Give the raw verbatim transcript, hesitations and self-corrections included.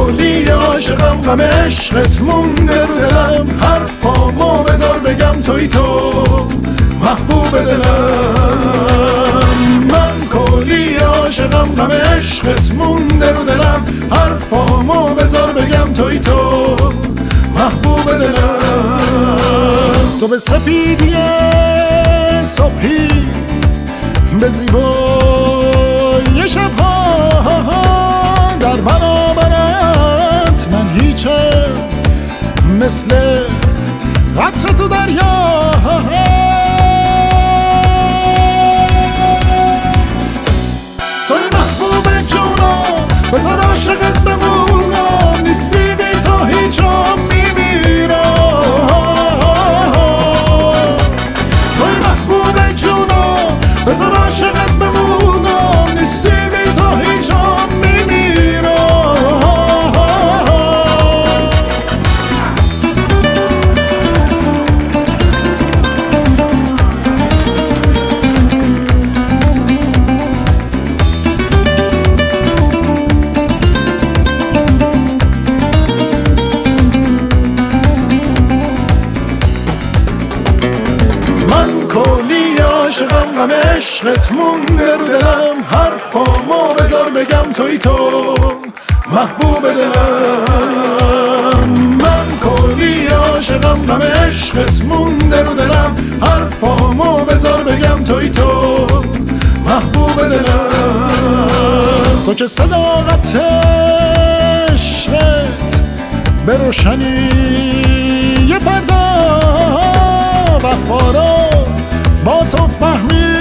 کلی عاشقم غم عشقت مونده رو دلم حرفامو بذار بگم توی تو محبوب دلم من کلی عاشقم غم عشقت مونده رو دلم حرفامو بذار بگم توی تو محبوب دلم تو به سپیدی صبحی به زیبای شبها در برابرت من هیچم مثل قطره تو دریا توی محبوب جونم بذار عاشقت بمونم نیستی بی تو هیچم میمیرم توی محبوب جونم بذار عاشقت بمونم نیستی بی تو هیچم عاشقم غم عشقت مونده رو دلم حرفامو بذار بگم توی تو محبوب دلم من کلی عاشقم غم عشقت مونده رو دلم حرفامو بذار بگم توی تو محبوب دلم تو که صداقت عشقت به روشنی یه فردا وفا رو با تو فهمی